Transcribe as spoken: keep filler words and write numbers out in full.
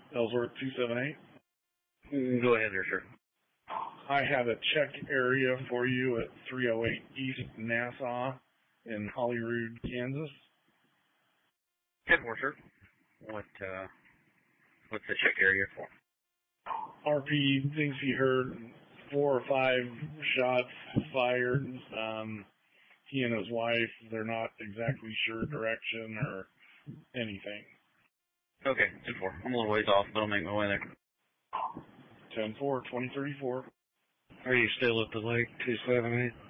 Ellsworth two seven eight. Mm, Go ahead there, sir. I have a check area for you at three oh eight East Nassau in Holyrood, Kansas. ten four, sir. What, uh, what's the check area for? R P thinks he heard four or five shots fired. Um, he and his wife, they're not exactly sure direction or anything. Okay, ten four. I'm a little ways off, but I'll make my way there. ten four, twenty thirty-four. Are you still at the lake, two seven eight?